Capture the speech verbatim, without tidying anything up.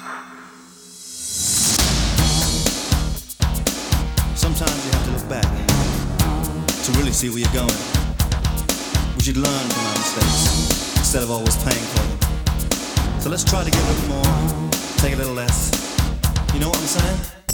Sometimes you have to look back to really see where you're going. We should learn from our mistakes instead of always paying for them. So let's try to get a little more, take a little less. You know what I'm saying?